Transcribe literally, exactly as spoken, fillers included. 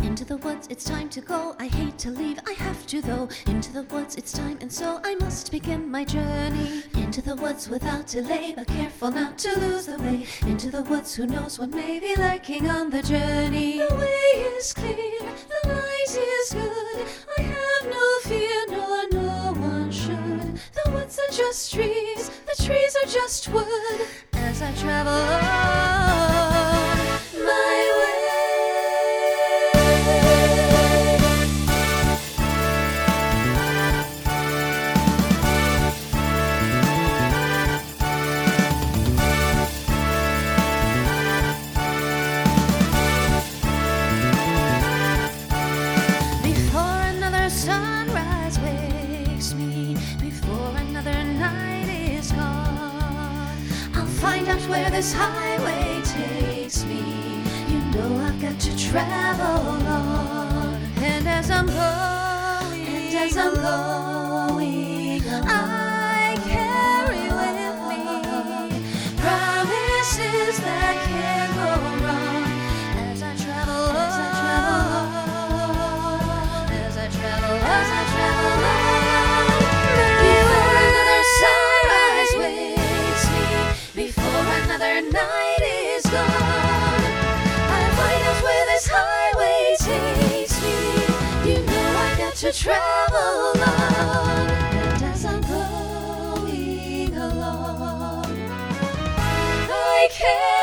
Into the woods, it's time to go. I hate to leave, I have to though. Into the woods, it's time, and so I must begin my journey. Into the woods without delay, but careful not to lose the way. Into the woods, who knows what may be lurking on the journey. The way is clear, the light is good. I have no fear, nor no one should. The woods are just trees, the trees are just wood. As I travel on my way. Before another sunrise wakes me, before another night is gone, I'll find out where this highway takes me. You know I've got to travel on. And as I'm going, and as I'm going on, I carry with me promises that can't go wrong. As I travel on, as I travel on, as I travel on, before another sunrise wakes me, before another night is gone, I'll find out where this highway takes me. You know I've got to travel on. And as I'm going along, I can't